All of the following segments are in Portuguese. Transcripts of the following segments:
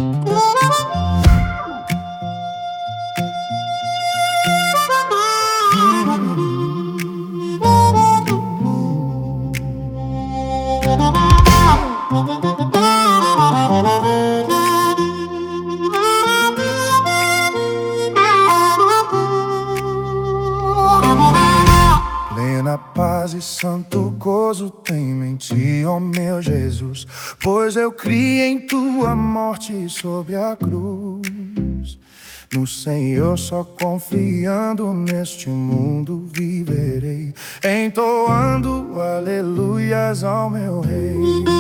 Plena paz e santo gozo tenho em ti, ó meu Jesus, pois eu criei em tua morte sobre a cruz. No Senhor só confiando neste mundo viverei, entoando aleluias ao meu Rei.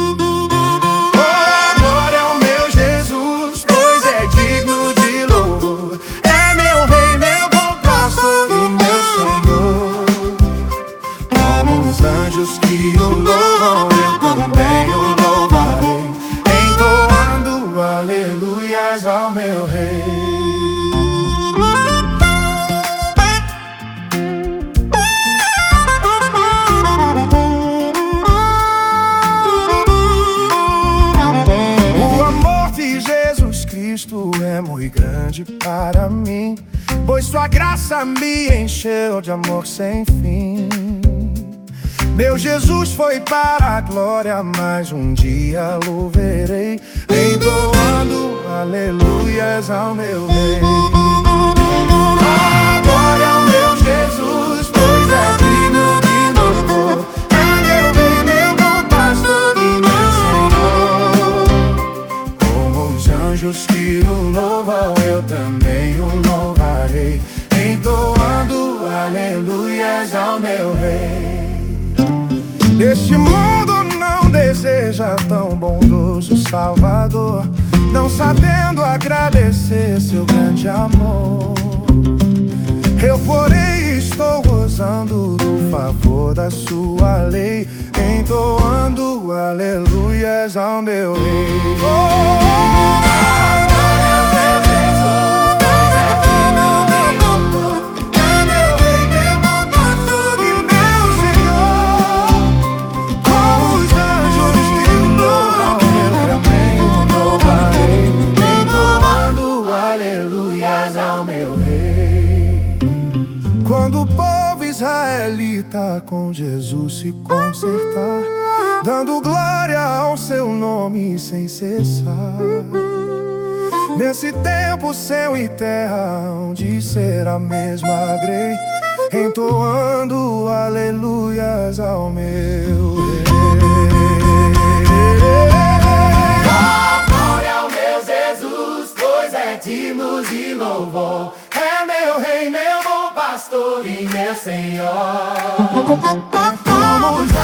Oh, glória ao meu Jesus, pois é digno de louvor. É meu Rei, meu bom pastor e meu Senhor. Como os anjos que o louvam, eu também o louvarei, entoando aleluias ao meu Rei. Cristo é muito grande para mim, pois sua graça me encheu de amor sem fim. Meu Jesus foi para a glória, mas um dia louvarei, entoando aleluias ao meu Rei. A glória ao meu Jesus, pois é digno de louvor. É meu Rei, meu bom pastor e meu Senhor. Como os anjos que o louvam, eu também o louvarei, entoando aleluias ao meu Rei. Este mundo não deseja tão bondoso Salvador, não sabendo agradecer seu grande amor. Eu, porém, estou gozando do favor da sua lei, entoando aleluias ao meu Rei. Quando o povo israelita com Jesus se consertar, dando glória ao seu nome sem cessar, nesse tempo céu e terra hão de ser a mesma grei, entoando aleluias ao meu Rei. Oh, glória ao meu Jesus, pois é digno de louvor. É meu Rei, meu bom pastor e meu Senhor. Como os